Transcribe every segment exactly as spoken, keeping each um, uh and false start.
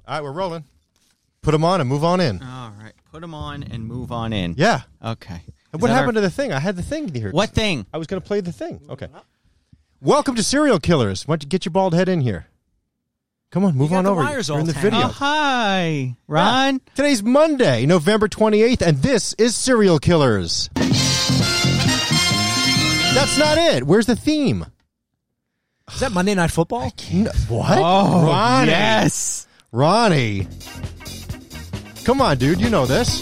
All right, we're rolling. Put them on and move on in. All right. Put them on and move on in. Yeah. Okay. And what happened our... to the thing? I had the thing here. What thing? I was going to play the thing. Okay. Welcome to Serial Killers. Why don't you get your bald head in here? Come on, move on over. You're in the video. Oh, hi, Ron. Yeah. Today's Monday, November twenty-eighth, and this is Serial Killers. That's not it. Where's the theme? Is that Monday Night Football? No, what? Oh, Ronnie. yes. Ronnie. Come on, dude. You know this.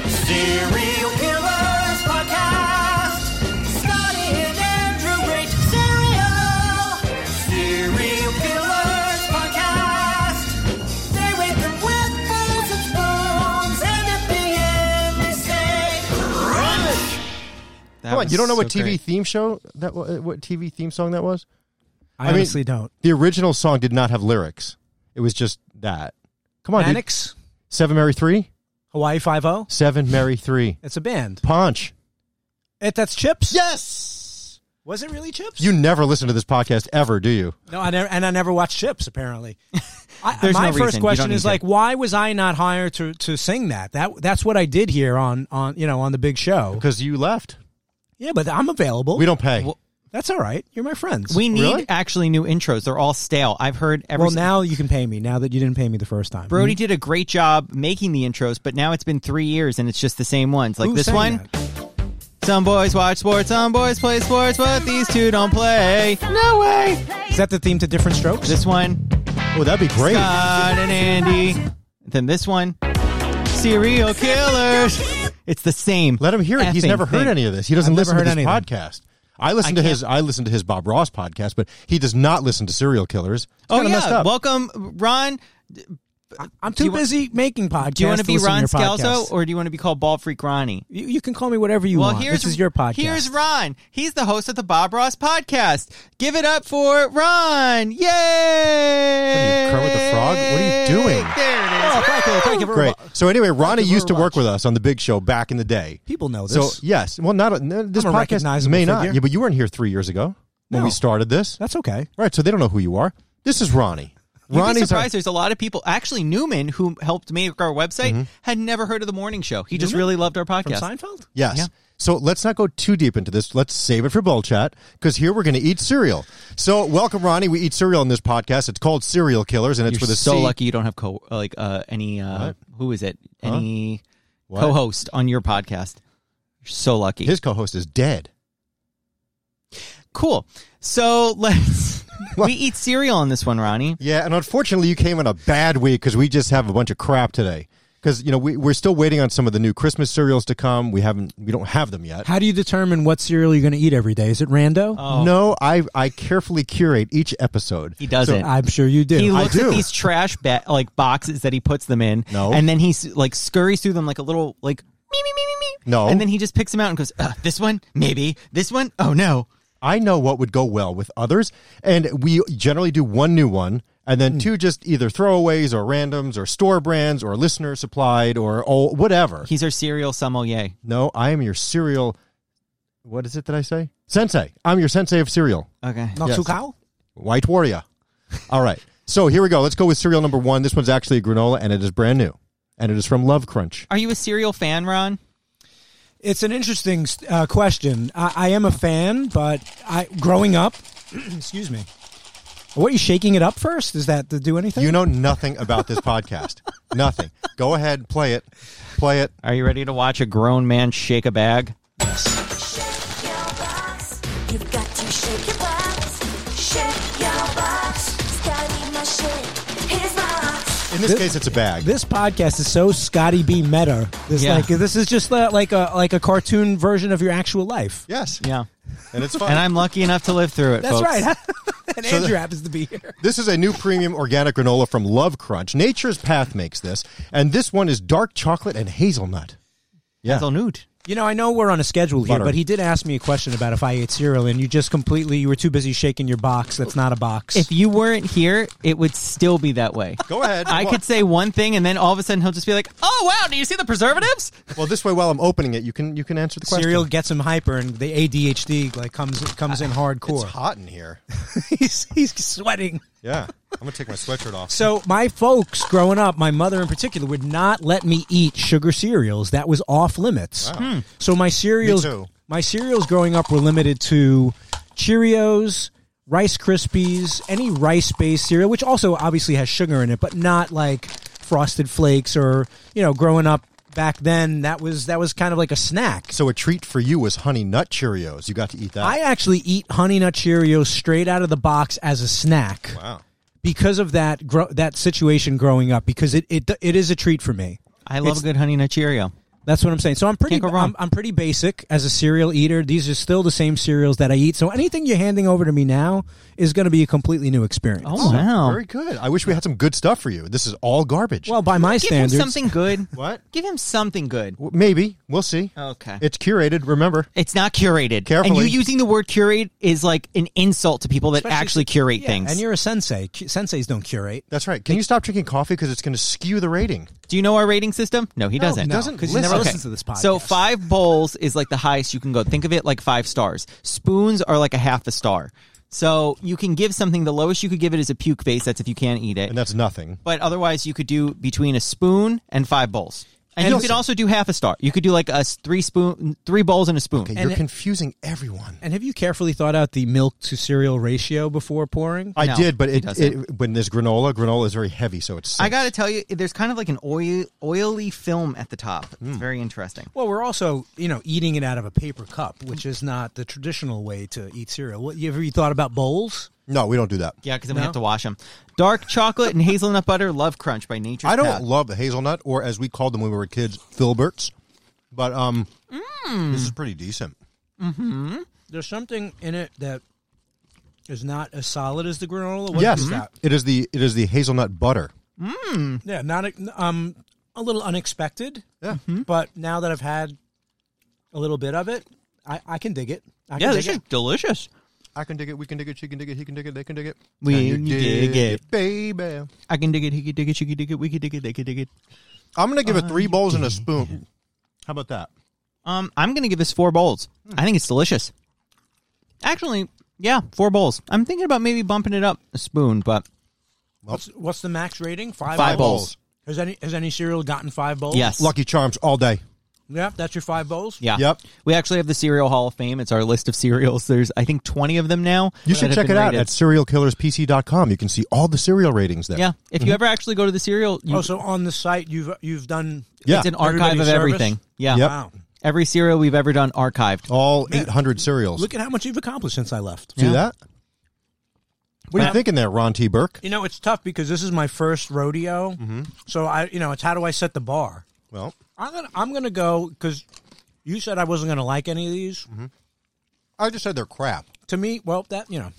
Serial Killers Podcast. Scotty and Andrew rate Serial. Serial Killers Podcast. They rate them with balls and spoons, and at the end they say, crunch. That Come on, was you don't know so what T V great. theme show that wa- what T V theme song that was? I, I mean, honestly don't. The original song did not have lyrics. It was just that. Come on, dude. Mannix? Seven Mary Three. Hawaii Five-O? Seven Mary Three. It's a band. Punch. It, that's Chips? Yes. Was it really Chips? You never listen to this podcast ever, do you? No, I never, and I never watched Chips, apparently. I, There's my no first reason. You question don't is need like, to. why was I not hired to, to sing that? That that's what I did here on, on you know on the big show. Because you left. Yeah, but I'm available. We don't pay. Well, That's all right. You're my friends. We need Really? actually new intros. They're all stale. I've heard every well, s- now you can pay me. Now that you didn't pay me the first time. Brody did a great job making the intros, but now it's been three years and it's just the same ones. Like Who this sang one. that? Some boys watch sports, some boys play sports, but these two don't play. No way. Is that the theme to Different Strokes? This one, Oh, that'd be great. Scott and Andy. Then this one, Serial Killers. It's the same. Let him hear it. He's effing never heard thing. any of this. He doesn't I've listen never to heard this anything. podcast. I listen I to can't- his. I listen to his Bob Ross podcast, but he does not listen to Serial Killers. It's Oh kinda messed yeah, up. welcome, Ron. I'm Do too you wa- busy making podcasts. Do you want to be listen Ron your Scalzo, podcasts. or do you want to be called Bald Freak Ronnie? You, you can call me whatever you Well, want. here's This is your podcast. Here's Ron. He's the host of the Bob Ross podcast. Give it up for Ron! Yay! What are you, Kermit the Frog? What are you doing? There it is. Oh, thank you, thank you very Great. much. So anyway, Ronnie you used to very work much. with us on the Big Show back in the day. People know So this. yes, well, not no, this I'm a podcast recognizable may not. figure. Yeah, but you weren't here three years ago when No. we started this, That's okay. right? So they don't know who you are. This is Ronnie. You'd be Ronnie's our- surprised. There's a lot of people. Actually, Newman, who helped make our website, Mm-hmm. had never heard of the morning show. He just Newman? really loved our From podcast. Seinfeld? Yes. Yeah. So let's not go too deep into this. Let's save it for Bull Chat, because here we're going to eat cereal. So welcome, Ronnie. We eat cereal in this podcast. It's called Serial Killers, and it's You're with a so C. lucky you don't have co like uh, any uh, What? who is it? Any What? co-host on your podcast. You're so lucky. His co-host is dead. Cool. So let's we eat cereal on this one, Ronnie. Yeah, and unfortunately, you came in a bad week because we just have a bunch of crap today. Because you know we we're still waiting on some of the new Christmas cereals to come. We haven't, we don't have them yet. How do you determine what cereal you're going to eat every day? Is it rando? Oh. No, I I carefully curate each episode. He doesn't. I'm sure you do. He I looks do. at these trash ba- like boxes that he puts them in, No. and then he s- like scurries through them like a little like me me me me me. No. and then he just picks them out and goes, uh, "This one, maybe. This one, oh no." I know what would go well with others, and we generally do one new one, and then two just either throwaways or randoms or store brands or listener supplied or all, whatever. He's our cereal sommelier. No, I am your cereal. What is it that I say? Sensei. I'm your sensei of cereal. Okay. Not Yes. too cow? White Warrior. All right. So here we go. Let's go with cereal number one. This one's actually a granola, and it is brand new. And it is from Love Crunch. Are you a cereal fan, Ron? It's an interesting uh, question. I, I am a fan, but I growing up, excuse me. What, are you shaking it up first? Is that to do anything? You know nothing about this podcast. Nothing. Go ahead. Play it. Play it. Are you ready to watch a grown man shake a bag? Shake your box. You've got to shake your box. Shake your box. Scotty, my shit. Here's my box. In this, This- case, it's a bag. This podcast is so Scotty B meta. This Yeah. like this is just uh, like a like a cartoon version of your actual life. yes. Yeah. And it's fun. And I'm lucky enough to live through it, That's folks. right. and So Andrew the- happens to be here. This is a new premium organic granola from Love Crunch. Nature's Path makes this, and this one is dark chocolate and hazelnut. Yeah. Hazelnut. You know, I know we're on a schedule here, Butter. but he did ask me a question about if I ate cereal, and you just completely you were too busy shaking your box. That's not a box. If you weren't here, it would still be that way. Go ahead. I Well- could say one thing, and then all of a sudden he'll just be like, "Oh wow, do you see the preservatives?" Well, this way, while I'm opening it, you can you can answer the question. cereal gets him hyper, and the A D H D like comes comes in It's hardcore. hot in here. he's he's sweating. Yeah. I'm going to take my sweatshirt off. So my folks growing up, my mother in particular, would not let me eat sugar cereals. That was off limits. Wow. Hmm. So my cereals, Me too. my cereals growing up were limited to Cheerios, Rice Krispies, any rice-based cereal, which also obviously has sugar in it, but not like Frosted Flakes or, you know, growing up back then, that was that was kind of like a snack. So a treat for you was Honey Nut Cheerios. You got to eat that. I actually eat Honey Nut Cheerios straight out of the box as a snack. Wow. Because of that gro- that situation growing up, because it, it it is a treat for me. I love It's- a good Honey Nut Cheerio. That's what I'm saying. So I'm pretty Can't go wrong. I'm, I'm pretty basic as a cereal eater. These are still the same cereals that I eat. So anything you're handing over to me now is going to be a completely new experience. Oh, wow. Very good. I wish we had some good stuff for you. This is all garbage. Well, by my Give standards, him something good. What? Give him something good. W- Maybe. We'll see. Okay. It's curated, remember. It's not curated. Carefully. And you using the word curate is like an insult to people that Especially- actually curate yeah, things. and you're a sensei. Cu- Senseis don't curate. That's right. Can you stop drinking coffee because it's going to skew the rating? Do you know our rating system? No, he No, doesn't. he doesn't. because he never Listen. listens to this podcast. So five bowls is like the highest you can go. Think of it like five stars. Spoons are like a half a star. So you can give something, the lowest you could give it is a puke face. That's if you can't eat it. And that's nothing. But otherwise, you could do between a spoon and five bowls. And, And you listen- could also do half a star. You could do like a s- three spoon, three bowls and a spoon. Okay, And you're it- confusing everyone. And have you carefully thought out the milk to cereal ratio before pouring? I No, did, but he it, doesn't. it when there's granola, granola is very heavy, so it's. I got to tell you, there's kind of like an oil, oily film at the top. It's Hmm. very interesting. Well, we're also, you know, eating it out of a paper cup, which is not the traditional way to eat cereal. What, you ever you thought about bowls? No, we don't do that. Yeah, because then No? we have to wash them. Dark chocolate and hazelnut butter, Love Crunch by Nature's I don't Path. love the hazelnut, or as we called them when we were kids, Filberts. But um, Mm. this is pretty decent. There's something in it that is not as solid as the granola. What yes, is that? it is the it is the hazelnut butter. Yeah, not a- um a little unexpected. Yeah. But now that I've had a little bit of it, I, I can dig it. I Yeah, can this dig is it. delicious. I can dig it. We can dig it. She can dig it. He can dig it. They can dig it. We Can you dig it. baby. I can dig it, he can dig it, she can dig it, we can dig it, they can dig it. I'm gonna give it three bowls and a spoon. How about that? Um, I'm going to give this four bowls. I think it's delicious. Actually, yeah, four bowls. I'm thinking about maybe bumping it up a spoon, but What's, what's the max rating? Five, Five bowls. Has any has any cereal gotten five bowls? yes. Lucky Charms all day. Yeah, that's your five bowls? Yeah. Yep. We actually have the Cereal Hall of Fame. It's our list of cereals. There's, I think, twenty of them now. You that should have check been it out rated. at serial killers p c dot com. You can see all the cereal ratings there. Yeah. If you ever actually go to the cereal, you, Oh, so on the site you've you've done Yeah. it's an archive everybody's of service? everything. Yeah. Yep. Wow. Every cereal we've ever done archived. All eight hundred cereals. Look at how much you've accomplished since I left. See Yeah. that? What are you Yeah. thinking there, Ron T. Burke? You know, it's tough because this is my first rodeo. Mm-hmm. So I, you know, it's how do I set the bar? Well, I'm gonna I'm gonna go because you said I wasn't gonna like any of these. I just said they're crap. To me, well, that you know,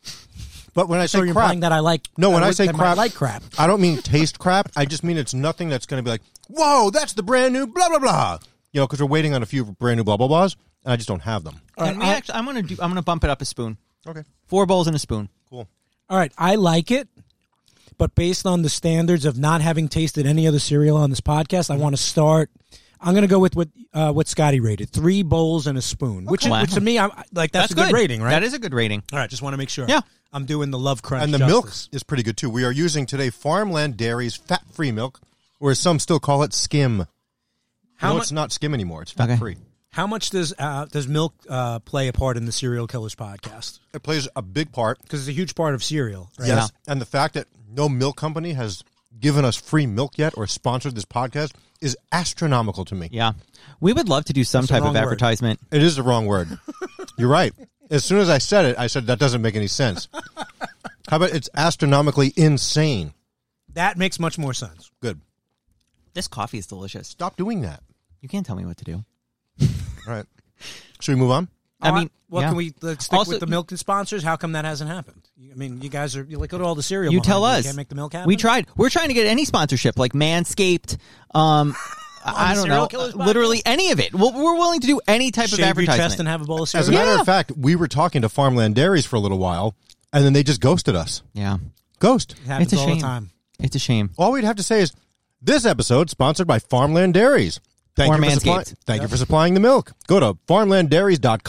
But when I so say you're crap, implying that I like. no, when I would- say that I crap, like crap. I don't mean taste crap. I just mean it's nothing that's going to be like, whoa, that's the brand new blah blah blah. You know, because we're waiting on a few brand new blah blah blahs, and I just don't have them. All And right, we I- actually, I'm gonna do. I'm gonna bump it up a spoon. Okay, Four bowls and a spoon. cool. All right, I like it, but based on the standards of not having tasted any other cereal on this podcast, I want to start. I'm going to go with what uh, what Scotty rated: three bowls and a spoon, which, Wow. which to me, I'm like that's, a good, rating, right? That is a good rating. All right, just want to make sure. Yeah. I'm doing the Love Crunch. And the justice. milk is pretty good too. We are using today Farmland Dairy's fat-free milk, or as some still call it, skim. How no, mu- it's not skim anymore. It's Okay. fat-free. How much does uh, does milk uh, play a part in the Serial Killers podcast? It plays a big part. Because it's a huge part of cereal. Right? Yes, and the fact that no milk company has given us free milk yet or sponsored this podcast is astronomical to me. Yeah. We would love to do some That's the type of wrong word. advertisement. It is the wrong word. You're right. As soon as I said it, I said that doesn't make any sense. How about it's astronomically insane? That makes much more sense. Good. This coffee is delicious. Stop doing that. You can't tell me what to do. All right. Should we move on? I All right, mean, well, yeah. can we let's stick Also- with the milk and sponsors? How come that hasn't happened? I mean, you guys are you like, look at all the cereal. You behind tell You us. can't make the milk happen. We tried. We're trying to get any sponsorship, like Manscaped. Um, I the don't Serial know. Killers uh, Literally any of it. We're, we're willing to do any type Shave of your advertisement. chest and have a bowl of cereal. As a matter Yeah. of fact, we were talking to Farmland Dairies for a little while, and then they just ghosted us. yeah, Ghost. It happens it's a all shame. the time. It's a shame. All we'd have to say is, this episode sponsored by Farmland Dairies. Thank Or you for supply- Manscaped. Thank you for supplying the milk. Go to farmland dairies dot com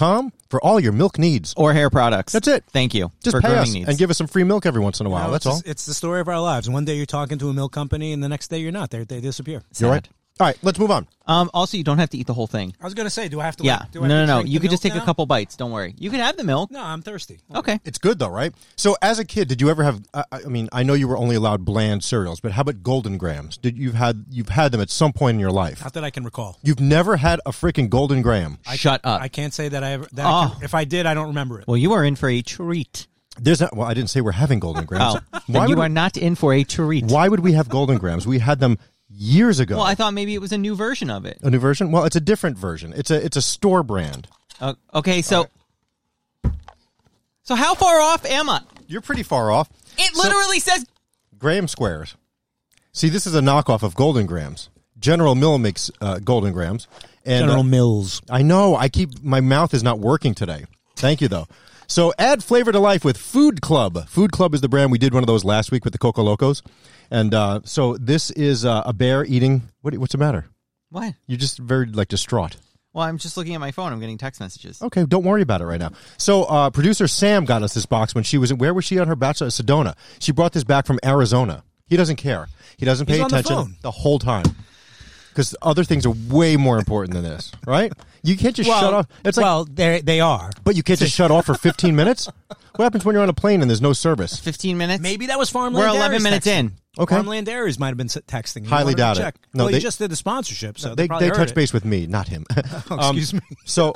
for all your milk needs. Or hair products. That's it. Thank you. Just for pay grooming us needs. and give us some free milk every once in a while. No, That's it's, all. It's the story of our lives. One day you're talking to a milk company, and the next day you're not. They they disappear. You're right. All right, let's move on. Um, also, you don't have to eat the whole thing. I was going to say, do I have to? Yeah. Like, do No, I no, have to no. drink You the could just milk take now? a couple bites. Don't worry. You can have the milk. No, I'm thirsty. Okay. It's good though, right? So, as a kid, did you ever have? I, I mean, I know you were only allowed bland cereals, but how about Golden Grams? Did you've had you've had them at some point in your life? Not that I can recall. You've never had a freaking Golden Graham. Shut up. I can't say that I ever. That I Oh. can, if I did, I don't remember it. Well, you are in for a treat. There's not. Well, I didn't say we're having Golden Grams. Oh, why then you would are not in for a treat. why would we have Golden Grams? We had them years ago. Well, I thought maybe it was a new version of it. a new version. Well, it's a different version. It's a it's a store brand. Uh, okay, so so how far off am I? You're pretty far off. It So- literally says Graham Squares. See, this is a knockoff of Golden Grams. General Mill makes uh, Golden Grams. And, General uh, Mills. I know. I keep my mouth is not working today. Thank you, though. So add flavor to life with Food Club. Food Club is the brand. We did one of those last week with the Coco Locos, and uh, so this is uh, a bear eating. What, what's the matter? what? You're just very like distraught. Well, I'm just looking at my phone. I'm getting text messages. Okay, don't worry about it right now. So uh, producer Sam got us this box when she was. Where was she on her bachelor at Sedona? She brought this back from Arizona. He doesn't care. He doesn't pay He's on the attention phone. the whole time. Because other things are way more important than this, right? You can't just shut off. It's like, well, they they are. but you can't just shut off for fifteen minutes. What happens when you're on a plane and there's no service? Fifteen minutes. Maybe that was Farmland. We're Dairies eleven minutes texting. in. Okay. Farmland Dairies might have been s- texting. You Highly wanted to doubt it. check. No, well, they- you just did the sponsorship, so They probably they heard touch it. base with me, not him. Oh, excuse me. So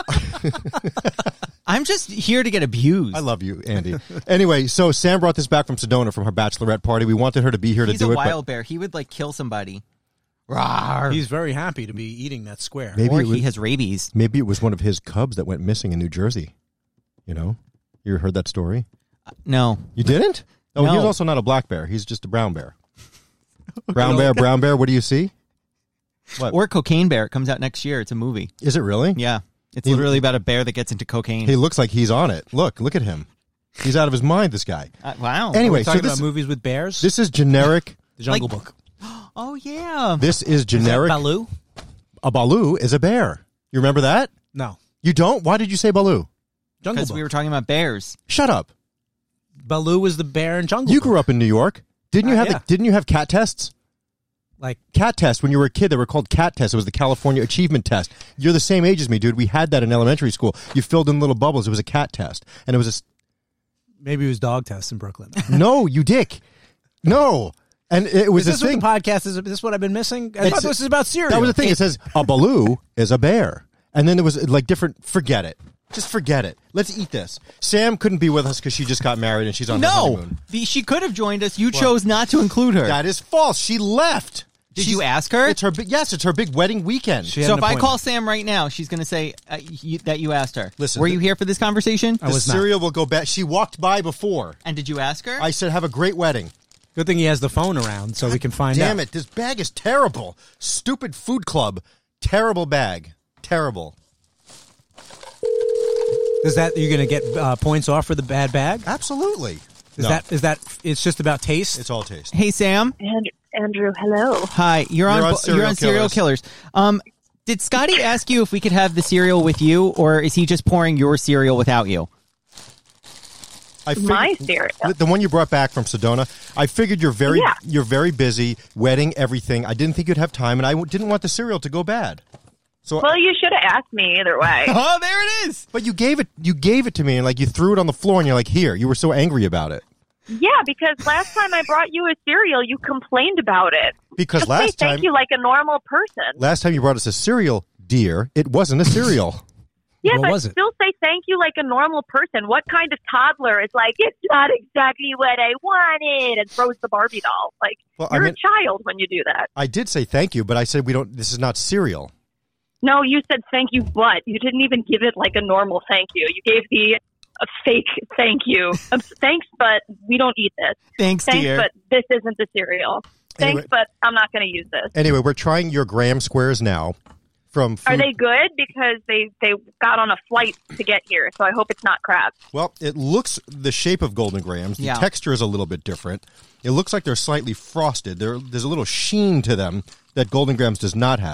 I'm just here to get abused. I love you, Andy. Anyway, so Sam brought this back from Sedona from her bachelorette party. We wanted her to be here to He's do a it. but wild bear. He would like kill somebody. Rawr. He's very happy to be eating that square. Maybe or it was, he has rabies. maybe it was one of his cubs that went missing in New Jersey. You know, you heard that story? No. You didn't? Oh, No. he's also not a black bear. He's just a brown bear. Brown bear, brown bear. What do you see? What Or Cocaine Bear. It comes out next year. It's a movie. is it really? Yeah. It's He- literally about a bear that gets into cocaine. He looks like he's on it. Look, look at him. He's out of his mind. This guy. Uh, wow. Anyway, We're so talking this about movies with bears. this is generic. the Jungle like- Book. Oh, yeah. This is generic. Baloo? A Baloo is a bear. You remember that? No. You don't? Why did you say Baloo? Jungle Because Book. we were talking about bears. Shut up. Baloo was the bear in Jungle You Book. grew up in New York. Didn't you Uh, have yeah. the, didn't you have cat tests? Like, Cat tests when you were a kid. They were called cat tests. It was the California Achievement Test. You're the same age as me, dude. We had that in elementary school. You filled in little bubbles. It was a cat test. And it was a s- maybe it was dog tests in Brooklyn. no, you dick. No. And it was Is this this thing. what the podcast is? Is this what I've been missing? I It's- thought this was about cereal. That was the thing. It says a Baloo is a bear. And then there was like different, forget it. Just forget it. Let's eat this. Sam couldn't be with us because she just got married and she's on her No. honeymoon. The, she could have joined us. You chose not to include her. That is false. She left. Did She's- you ask her? It's her big, yes, it's her big wedding weekend. She had So an if I appointment. call Sam right now, she's going to say uh, you, that you asked her. Listen, Were the- you here for this conversation? I the was not. cereal will go back. She walked by before. And did you ask her? I said, have a great wedding. Good thing he has the phone around so we can find Damn out. it. This bag is terrible. Stupid Food Club. Terrible bag. Terrible. Is that you're going to get uh, points off for the bad bag? Absolutely. Is No, that is that it's just about taste? it's all taste. hey, Sam. And Andrew, hello. Hi. You're on, You're on you're Serial on Serial Killers. Killers. Um, did Scotty ask you if we could have the cereal with you, or is he just pouring your cereal without you? I figured, My cereal. The, the one you brought back from Sedona. I figured you're very Yeah. you're very busy, wedding, everything. I didn't think you'd have time, and I w- didn't want the cereal to go bad. So, Well, you should have asked me either way. Oh, there it is. but you gave it you gave it to me, and like you threw it on the floor, and you're like, here. You were so angry about it Yeah, because last time I brought you a cereal, you complained about it. because Just last say thank time you like a normal person. last time you brought us a cereal, dear, it wasn't a cereal. Yeah, What but was it? still say thank you like a normal person. What kind of toddler is like, it's not exactly what I wanted, and throws the Barbie doll? Like, Well, I you're meant- a child when you do that. I did say thank you, but I said we don't. This is not cereal. No, you said thank you, but you didn't even give it like a normal thank you. You gave the a fake thank you. Um, thanks, but we don't eat this. Thanks, Thanks, dear. but this isn't the cereal. Thanks, Anyway. but I'm not going to use this. Anyway, we're trying your Graham squares now. From food. Are they good? Because they, they got on a flight to get here, so I hope it's not crap. Well, it looks the shape of Golden Grahams. The Yeah. texture is a little bit different. It looks like they're slightly frosted. There, there's a little sheen to them that Golden Grahams does not have.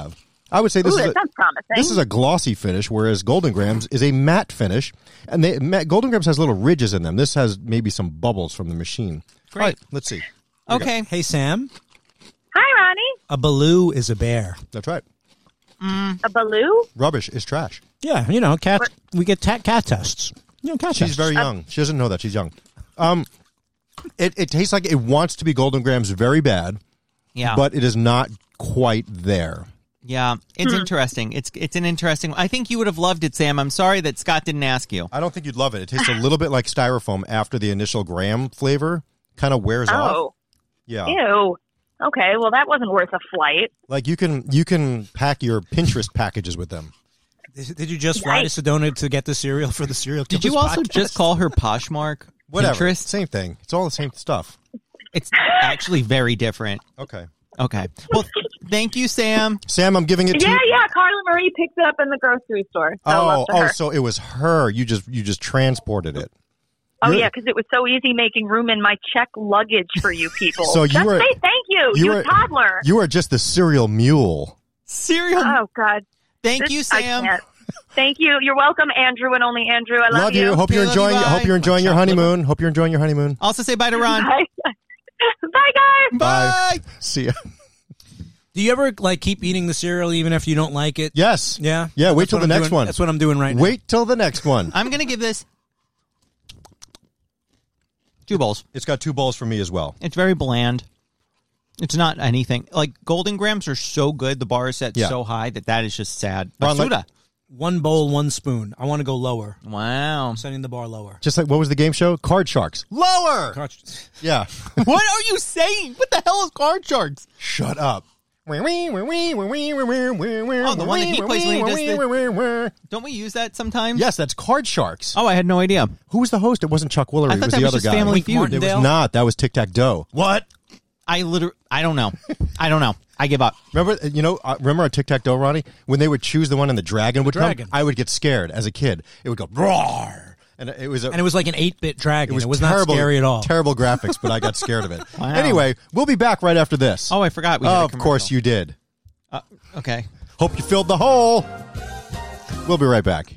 I would say this Ooh, is that a, sounds promising. this is a glossy finish, whereas Golden Grams is a matte finish, and they, matte, Golden Grams has little ridges in them. This has maybe some bubbles from the machine. Great. All right, let's see. Okay. Hey, Sam. Hi, Ronnie. A baloo is a bear. That's right. A baloo? Rubbish is trash. Yeah, you know, cat. We get ta- cat tests. You know, cat She's tests. very young. She doesn't know that. She's young. Um, it, it tastes like it wants to be Golden Grams very bad, Yeah. but it is not quite there. Yeah, it's interesting. It's it's an interesting. I think you would have loved it, Sam. I'm sorry that Scott didn't ask you. I don't think you'd love it. It tastes a little bit like styrofoam after the initial graham flavor kind of wears off. Oh. Yeah. Ew. Okay, well, that wasn't worth a flight. Like you can you can pack your Pinterest packages with them. Did did you just fly to Sedona to get the cereal for the cereal? Did you Killers also podcast? just call her Poshmark? Whatever. Pinterest? Same thing. It's all the same stuff. It's actually very different. Okay. Okay. Well, thank you, Sam. Sam, I'm giving it to Yeah, you. yeah, Carla Marie picked it up in the grocery store. So Oh, love to oh, her. so it was her. You just you just transported it. Oh, You're- yeah, because it was so easy making room in my check luggage for you people. So you Just were- say thank you, you you, were- toddler. You are just the cereal mule. Cereal. Oh, God. Thank This- you, I Sam. can't. Thank you. You're welcome, Andrew, and only Andrew. I love, Love you. Hope Okay, you're love you, enjoying. bye. Hope you're enjoying your Chocolate honeymoon. Hope you're enjoying your honeymoon. Also say bye to Ron. Bye. Bye, guys. Bye. See ya. Do you ever like keep eating the cereal even if you don't like it? Yes. Yeah. Yeah. Wait That's till what the I'm next doing- one. That's what I'm doing right now. Wait till the next one. I'm going to give this two bowls. It's got two bowls for me as well. It's very bland. It's not anything. Like, Golden Grams are so good. The bar is set Yeah. so high that that is just sad. Ron, like- Basuda. One bowl, one spoon. I want to go lower. Wow. I'm setting the bar lower. Just like what was the game show? Card Sharks. Lower. Yeah. What are you saying? What the hell is Card Sharks? Shut up. Oh, the one that he plays when he does the. Don't we use that sometimes? Yes, that's Card Sharks. Oh, I had no idea. Who was the host? It wasn't Chuck Woolery. I It thought was that the was other just guy. Family Wink Feud. It Martindale? was not. That was Tic Tac Doe. What? I literally, I don't know. I don't know. I give up. Remember, you know, uh, remember on Tic Tac Doe, Ronnie, when they would choose the one and the dragon would dragon. come. I would get scared as a kid. It would go roar, and it was a, And it was like an eight-bit dragon. it It was, was, terrible, not scary at all. Terrible graphics, but I got scared of it. Wow. Anyway, we'll be back right after this. Oh, I forgot. We did a Oh, of course commercial. you did. Uh, okay. Hope you filled the hole. We'll be right back.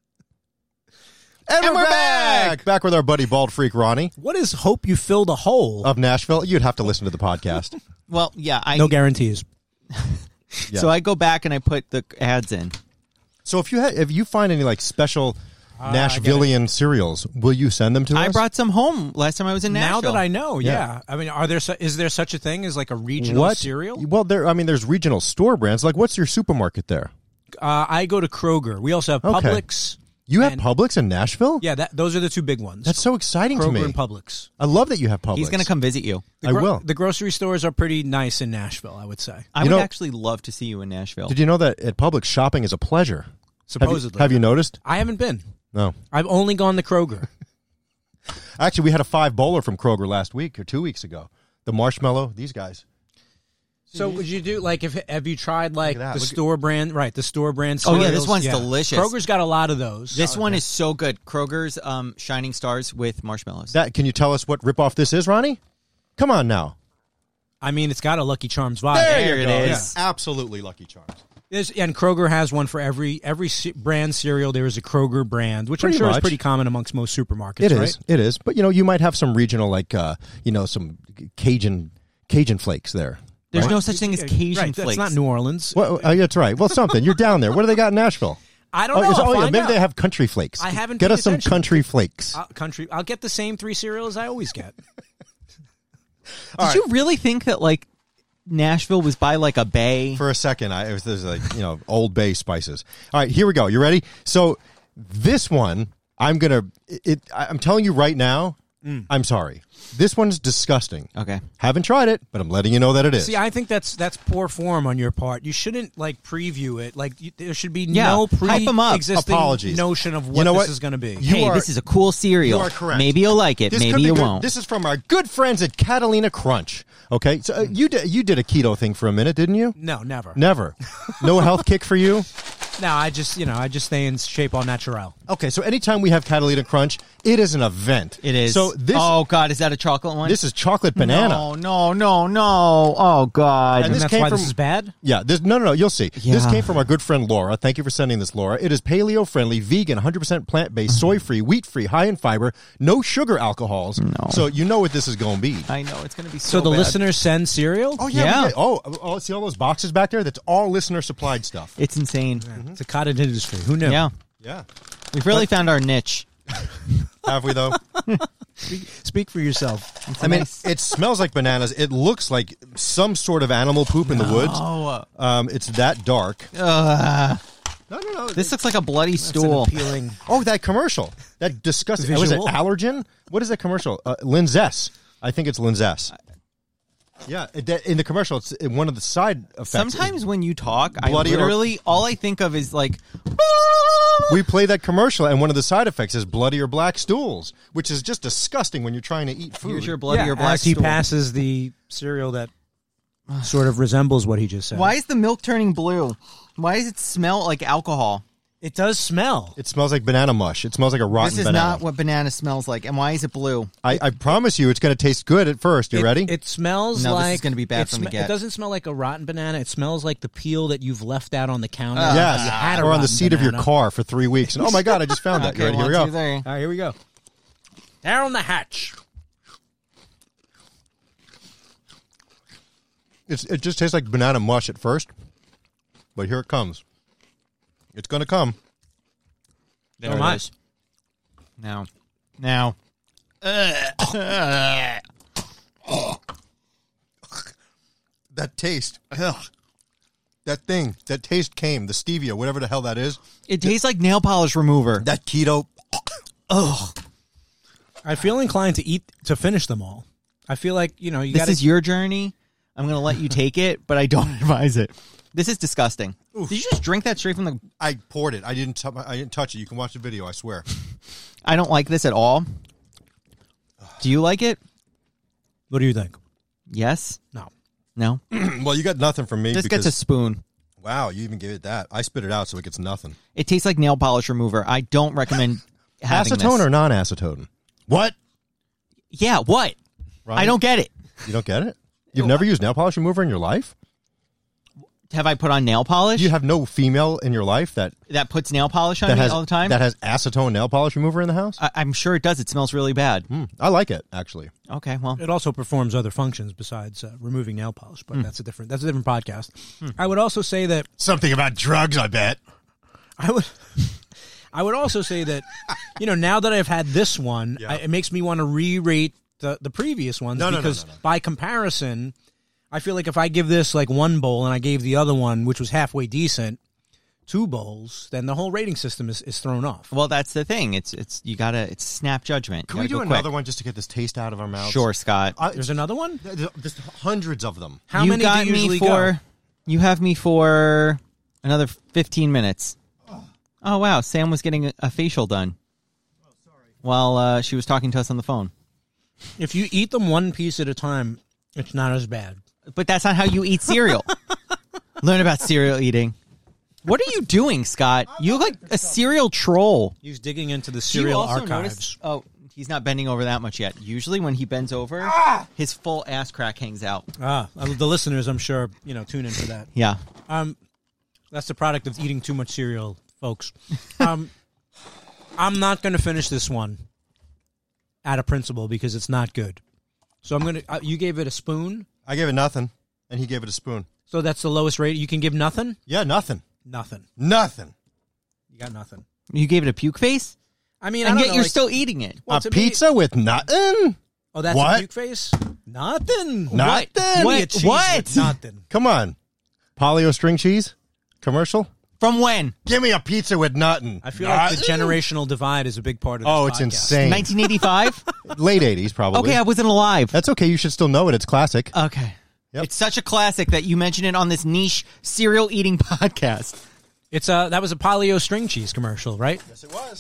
And, And we're we're back. back. Back with our buddy Bald Freak Ronnie What is hope you filled a hole? of Nashville. You'd have to listen to the podcast. Well, yeah. I, no guarantees. Yeah. So I go back and I put the ads in. So if you ha- if you find any like special Ah, I get it. Nashvillian cereals, will you send them to I us? brought some home last time I was in Now Nashville. that I know, yeah. Yeah. I mean, are there su- is there such a thing as like a regional what cereal? Well, there. I mean, there's regional store brands. Like, what's your supermarket there? Uh, I go to Kroger. We also have Okay. Publix. You have And- Publix in Nashville? Yeah, that those are the two big ones. That's so exciting to Kroger me. and Publix. I love that you have Publix. He's going to come visit you. The I gro- will. The grocery stores are pretty nice in Nashville, I would say. I You would know- actually love to see you in Nashville. Did you know that at Publix shopping is a pleasure? Have you, Supposedly. have you noticed? I haven't been. No. I've only gone to Kroger. Actually, we had a five bowler from Kroger last week or two weeks ago. The marshmallow. These guys. So would you do like if have you tried like Look at that. the Look at- store brand right the store brand Oh, yeah, cereals? this one's delicious. Kroger's got a lot of those. This one is so good. Kroger's um, Shining Stars with marshmallows. That can you tell us what ripoff this is, Ronnie? Come on now. I mean, it's got a Lucky Charms vibe. There you it go. is. Yeah. Absolutely Lucky Charms. There's, and Kroger has one for every every ce- brand cereal. There is a Kroger brand, which Pretty I'm sure much. is pretty common amongst most supermarkets. It is. right? It is. But you know, you might have some regional, like uh, you know, some Cajun Cajun flakes there. There's right? no such thing as Cajun right, flakes. That's not New Orleans. Well, uh, that's right. Well, something. You're down there. What do they got in Nashville? I don't Oh, know. is- I'll oh, yeah, find maybe out. they have country flakes. I haven't Get paid us some attention. country flakes. Uh, country. I'll get the same three cereals I always get. Did you really think that like Nashville was by like a bay? For a second, I it was there's like you know Old Bay spices. All right, here we go. You ready? So this one, I'm gonna. It. I'm telling you right now. I'm sorry. This one's disgusting. Okay. Haven't tried it, but I'm letting you know that it is. See, I think that's that's poor form on your part. You shouldn't like preview it. Like you, there should be Yeah, no hype 'em up. pre-existing Apologies. notion of what You know this what? is going to be. You hey, are- this is a cool cereal. You are correct. Maybe you'll like it. This Maybe could be you good. won't. This is from our good friends at Catalina Crunch. Okay, so uh, you did you did a keto thing for a minute, didn't you? No, never. Never. No health kick for you. No, I just you know I just stay in shape all natural. Okay, so anytime we have Catalina Crunch, it is an event. It is. So this, Oh God, is that a chocolate one? this is chocolate banana. No, no, no, no. Oh God. And And this that's came why from- this is bad? Yeah, this, no, no, no. You'll see. This Yeah. came from our good friend Laura. Thank you for sending this, Laura. It is paleo friendly, vegan, one hundred percent plant based, soy free, wheat free, high in fiber, no sugar alcohols. No. So you know what this is going to be. I know it's gonna be so. So the bad. listeners send cereal? Oh yeah. Yeah. we get- oh, oh, see all those boxes back there? That's all listener supplied stuff. It's insane. It's a cottage industry. Who knew? Yeah, Yeah. we've really found our niche. Have we though? Speak for yourself. It's I mean, nice- it smells like bananas. It looks like some sort of animal poop in the woods. Oh, Um, it's that dark. uh, No, no, no. this looks like a bloody It's an stool. appealing. Oh, that commercial. That disgusting. Was it Visual. allergen? What is that commercial? Uh, Linzess. I think it's Linzess. Yeah, it, that- in the commercial, it's in one of the side effects. Sometimes when you talk, I Bloody or- literally all I think of is like. we play that commercial, and one of the side effects is bloody or black stools, which is just disgusting when you're trying to eat food. Here's your bloody Yeah, or black as he stool. passes the cereal that sort of resembles what he just said. Why is the milk turning blue? Why does it smell like alcohol? It does smell. It smells like banana mush. It smells like a rotten This is banana. not what banana smells like. And why is it blue? I, I promise you, it's going to taste good at first. You it, ready? It smells No, this like is gonna be bad it from the sm- get. It doesn't smell like a rotten banana. It smells like the peel that you've left out on the counter. Uh, yes, You had a or on the rotten seat of your banana. car for three weeks. And oh my god, I just found that. Okay, You ready? Here one, we go. two, three. All right, here we go. Down the hatch. It's, it just tastes like banana mush at first, but here it comes. It's going to come. There Oh, it my. is. Now. Now. That taste. Ugh. That thing. That taste came. The stevia, whatever the hell that is. It tastes like nail polish remover. That keto. Ugh. I feel inclined to eat to finish them all. I feel like you know you This got is your journey. I'm going to let you take it, but I don't advise it. This is disgusting. Did you just drink that straight from the... I poured it. I didn't. T- I didn't touch it. You can watch the video. I swear. I don't like this at all. Do you like it? What do you think? Yes? No. No? Well, you got nothing from me. This because, gets a spoon. Wow, you even gave it that. I spit it out, so it gets nothing. It tastes like nail polish remover. I don't recommend having Acetone this. or non-acetone? What? Yeah, what? Ryan? I don't get it. You don't get it? You've never used nail polish remover in your life? Have I put on nail polish You have no female in your life that that puts nail polish on that me has all the time? that has acetone nail polish remover in the house? I, I'm sure it does. It smells really bad. Hmm, I like it actually. Okay, well, It also performs other functions besides uh, removing nail polish, but that's a different that's a different podcast. I would also say that Something about drugs, I bet. I would I would also say that you know now that I've had this one, Yeah. I, it makes me want to re-rate the the previous ones No, no, no, because no, no. by comparison, I feel like if I give this like one bowl and I gave the other one, which was halfway decent, two bowls, then the whole rating system is, is thrown off. well, that's the thing. It's it's you gotta it's snap judgment. Can You we gotta do go another quick. one just to get this taste out of our mouths? Sure, Scott. I, There's another one. there's just hundreds of them. How you many got do you usually me for? go? You have me for another fifteen minutes. Oh wow, Sam was getting a, a facial done. Oh, sorry. While uh, she was talking to us on the phone. If you eat them one piece at a time, it's not as bad. But that's not how you eat cereal. Learn about cereal eating. What are you doing, Scott? You look like a cereal troll. He's digging into the Do you cereal also archives. notice- oh, he's not bending over that much yet. Usually when he bends over, his full ass crack hangs out. Ah, uh, the listeners, I'm sure, you know, tune in for that. Yeah. Um, that's the product of eating too much cereal, folks. Um, I'm not going to finish this one out of principle because it's not good. So I'm going to. Uh, you gave it a spoon, I gave it nothing, and he gave it a spoon. so that's the lowest rate. You can give nothing. Yeah, nothing. Nothing. Nothing. You got nothing. You gave it a puke face? I mean, I And don't yet know, you're like- still eating it. Well, a to me- pizza with nothing? Oh, that's What? a puke face. Nothing. Nothing? Give me a What? cheese What? with Nothing. Come on. Polio string cheese commercial? From when? Give me a pizza with nothing. I feel like the Nothing? generational divide is a big part of this Oh, it's podcast. insane. nineteen eighty-five? Late eighties, probably. Okay, I wasn't alive. That's okay. You should still know it. It's classic. Okay. Yep. It's such a classic that you mention it on this niche cereal eating podcast. It's a that was a Polio string cheese commercial, right? Yes, it was.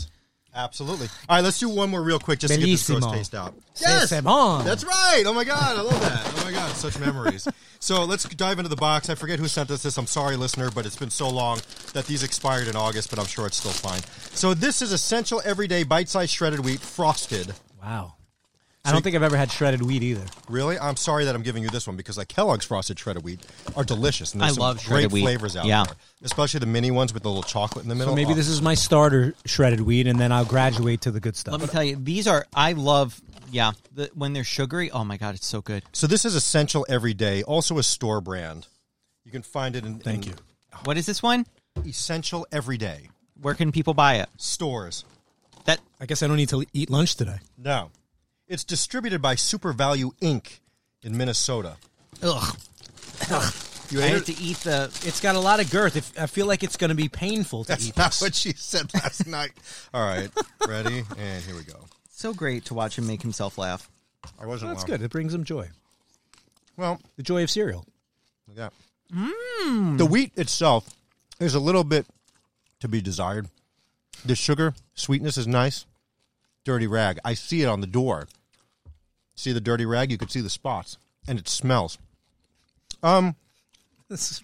Absolutely. All right, let's do one more real quick just to get this gross Bellissimo. taste out. C'est- c'est bon. That's right. Oh my god, I love that. Oh my god, such memories. So let's dive into the box. I forget who sent us this. I'm sorry, listener, but it's been so long that these expired in August, but I'm sure it's still fine. So this is Essential Everyday Bite-Sized Shredded Wheat Frosted. Wow. I don't think I've ever had shredded wheat either. Really? I'm sorry that I'm giving you this one because like Kellogg's Frosted Shredded Wheat are delicious. And there's I some love great shredded wheat. flavors out Yeah. there. Especially the mini ones with the little chocolate in the middle. So maybe Oh. this is my starter shredded wheat, and then I'll graduate to the good stuff. Let me tell you, these are, I love, yeah, the, when they're sugary, oh my God, it's so good. So this is Essential Everyday, also a store brand. You can find it in, Thank in you. What is this one? Essential Everyday Where can people buy it? stores. That I guess I don't need to eat lunch today. No. It's distributed by Super Value Incorporated in Minnesota. Ugh. You I ate have it? to eat the. It's got a lot of girth. If, I feel like it's going to be painful to That's eat not this. what she said last night. All right. Ready? And here we go. So great to watch him make himself laugh. I wasn't That's wrong. good. It brings them joy. Well, The joy of cereal. look at that. Mm. The wheat itself is a little bit to be desired. The sugar, sweetness is nice. Dirty rag. I see it on the door. See the dirty rag? You could see the spots. And it smells. Um, This,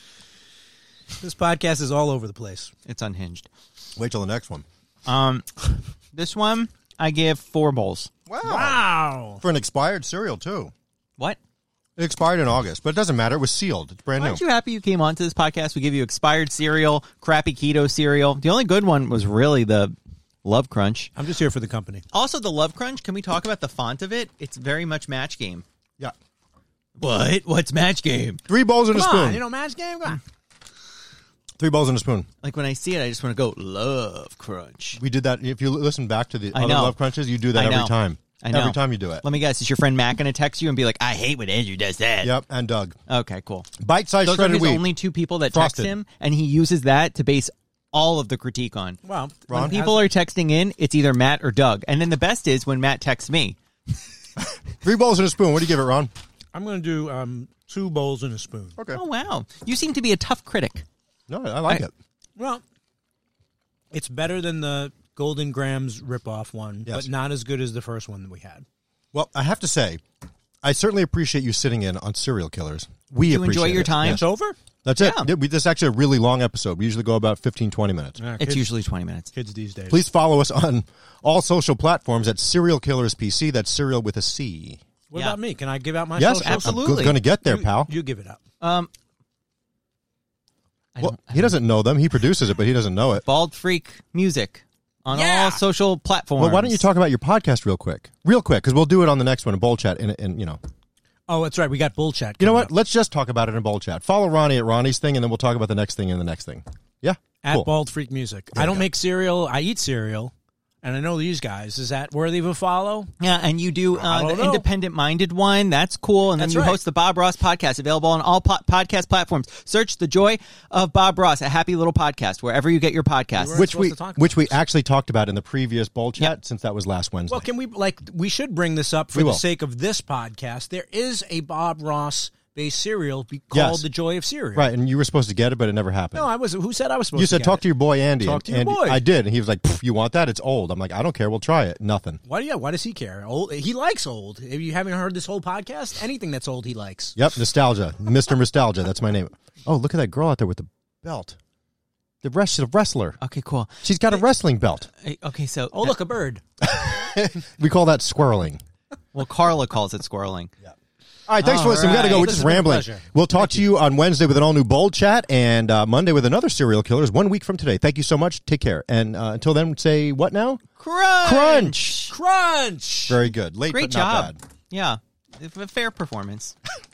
this podcast is all over the place. It's unhinged. wait till the next one. Um, this one I give four bowls. Wow. Wow. For an expired cereal, too. What? It expired in August, but it doesn't matter. It was sealed. It's brand new. Aren't you happy you came onto this podcast? We give you expired cereal, crappy keto cereal. The only good one was really the Love Crunch. I'm just here for the company. Also, the Love Crunch. Can we talk about the font of it? It's very much Match Game. Yeah. What? What's Match Game? Three bowls and a Come spoon. on, you know, match game. Come on. Three bowls and a spoon. Like when I see it, I just want to go Love Crunch. We did that. If you listen back to the I other know. Love Crunches, you do that I know. every time. I know. Every time you do it. Let me guess. Is your friend Matt going to text you and be like, "I hate when Andrew does that"? Yep, and Doug. Okay, cool. Bite-sized Those are shredded his wheat. only two people that Frosted. text him, and he uses that to base all of the critique on. Well, Ron? When people are texting in, it's either Matt or Doug. And then the best is when Matt texts me. Three bowls and a spoon. What do you give it, Ron? I'm going to do um, two bowls and a spoon. Okay. Oh, wow. You seem to be a tough critic. No, I like I- it. Well, it's better than the Golden Grams ripoff one, Yes. but not as good as the first one that we had. Well, I have to say, I certainly appreciate you sitting in on Serial Killers. We you appreciate enjoy your it. time? Yes. It's over? That's Yeah. it. We, this is actually a really long episode. We usually go about fifteen, twenty minutes. Yeah, It's kids, usually twenty minutes. kids these days. Please follow us on all social platforms at Serial Killers P C. That's Serial with a C. What Yeah. about me? Can I give out my Yes, socials? absolutely. I'm going to get there, You- pal. You give it up. Um, I Well, don't- I he doesn't know them. He produces it, but he doesn't know it. Bald Freak Music on Yeah. all social platforms. Well, why don't you talk about your podcast real quick? Real quick, because we'll do it on the next one in Bowl Chat. And, and you know, Oh, that's right. We got bull chat. you know coming what? up. Let's just talk about it in Bowl Chat. Follow Ronnie at Ronnie's thing, and then we'll talk about the next thing and the next thing. Yeah, At cool. Bald Freak Music. There I you don't go. make cereal. I eat cereal. And I know these guys. Is that worthy of a follow? Yeah, and you do I uh, don't the know. independent-minded one. That's cool. And then That's you right. host the Bob Ross podcast, available on all po- podcast platforms. Search The Joy of Bob Ross, a happy little podcast, wherever you get your podcasts. weren't which supposed we to talk about which we actually talked about in the previous Bowl Chat, Yeah. since that was last Wednesday. Well, can we, like, we should bring this up for We the will. sake of this podcast. There is a Bob Ross based cereal be called Yes. The Joy of Cereal. Right, and you were supposed to get it, but it never happened. No, I was. Who said I was supposed you to said get talk it? to your boy Andy. Talk and to your Andy- boy. I did, and he was like, "Pff, "You want that? It's old." I'm like, "I don't care. We'll try it." Nothing. Why? Yeah. Why does he care? Old. He likes old. If you haven't heard this whole podcast, anything that's old, he likes. Yep, nostalgia, Mister Nostalgia. That's my name. Oh, look at that girl out there with the belt. The rest, she's a wrestler. Okay, cool. She's got a wrestling belt. Hey, Okay, so Oh, look, a bird. We call that squirreling. well, Carla calls it squirreling. All right, thanks for All listening. We got to go. right. We're This just has been a rambling. pleasure. We'll talk to you on Wednesday with an all new Bold Chat, and uh, Monday with another Serial Killers. One week from today. Thank you so much. Take care. And uh, until then, say what now? Crunch! Crunch. Crunch. Very good. Late, Great but not job. bad. Yeah, a fair performance.